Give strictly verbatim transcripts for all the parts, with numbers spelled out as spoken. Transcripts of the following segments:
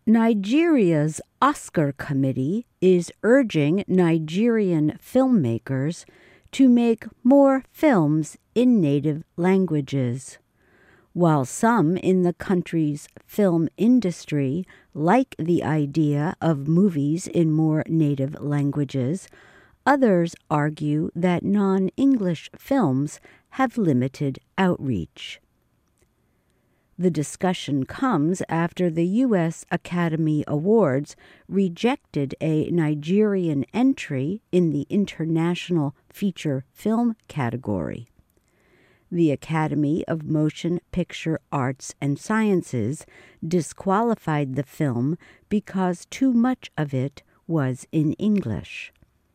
Nigeria's Oscar committee is urging Nigerian filmmakers to make more films in native languages. While some in the country's film industry like the idea of movies in more native languages, others argue that non-English films have limited outreach. The discussion comes after the U S Academy Awards rejected a Nigerian entry in the International Feature Film category. The Academy of Motion Picture Arts and Sciences disqualified the film because too much of it was in English.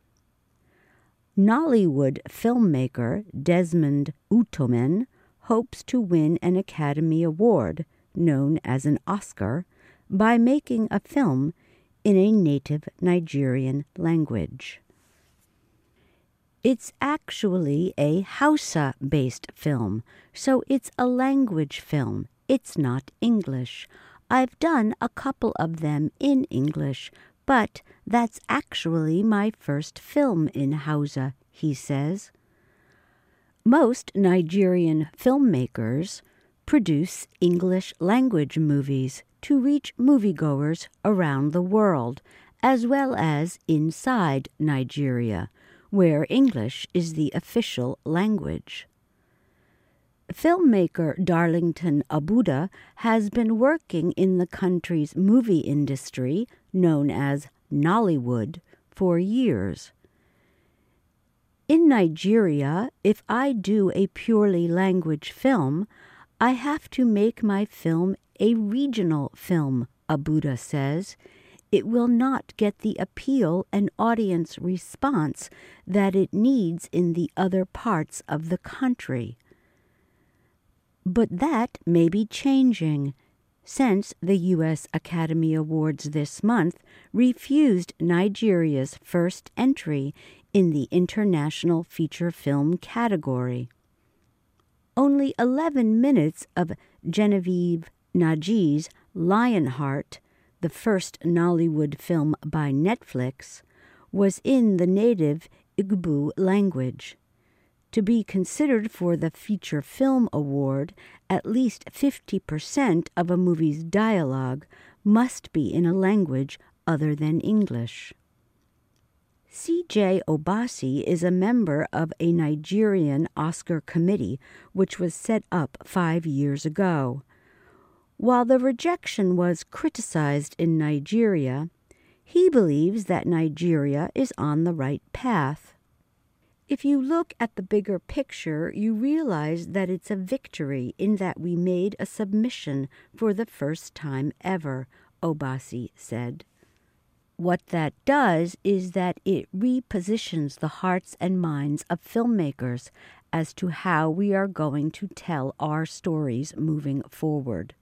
Nollywood filmmaker Desmond Utomen hopes to win an Academy Award, known as an Oscar, by making a film in a native Nigerian language. It's actually a Hausa-based film, so it's a language film. It's not English. I've done a couple of them in English, but that's actually my first film in Hausa, he says. Most Nigerian filmmakers produce English-language movies to reach moviegoers around the world, as well as inside Nigeria, where English is the official language. Filmmaker Darlington Abuda has been working in the country's movie industry, known as Nollywood, for years. In Nigeria, if I do a purely language film, I have to make my film a regional film, Abuda says. It will not get the appeal and audience response that it needs in the other parts of the country. But that may be changing, since the U S Academy Awards this month refused Nigeria's first entry in the International Feature Film category. Only eleven minutes of Genevieve Naji's Lionheart, the first Nollywood film by Netflix, was in the native Igbo language. To be considered for the Feature Film Award, at least fifty percent of a movie's dialogue must be in a language other than English. C J Obasi is a member of a Nigerian Oscar committee which was set up five years ago. While the rejection was criticized in Nigeria, he believes that Nigeria is on the right path. If you look at the bigger picture, you realize that it's a victory in that we made a submission for the first time ever, Obasi said. What that does is that it repositions the hearts and minds of filmmakers as to how we are going to tell our stories moving forward.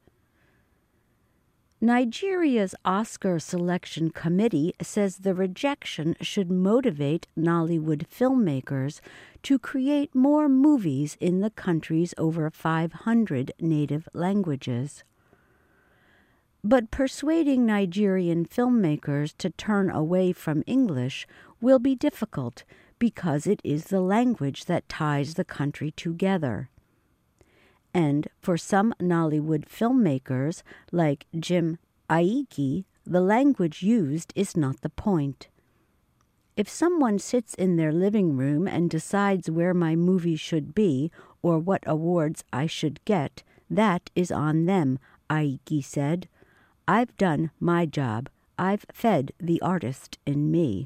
Nigeria's Oscar Selection Committee says the rejection should motivate Nollywood filmmakers to create more movies in the country's over five hundred native languages. But persuading Nigerian filmmakers to turn away from English will be difficult because it is the language that ties the country together. And for some Nollywood filmmakers, like Jim Aiki, the language used is not the point. If someone sits in their living room and decides where my movie should be or what awards I should get, that is on them, Aiki said. I've done my job. I've fed the artist in me.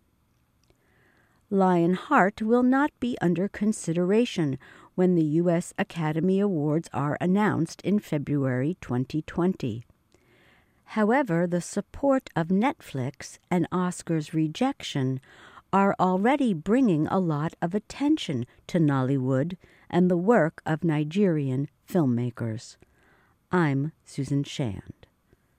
Lionheart will not be under consideration when the U S Academy Awards are announced in February twenty twenty. However, the support of Netflix and Oscar's rejection are already bringing a lot of attention to Nollywood and the work of Nigerian filmmakers. I'm Susan Shan.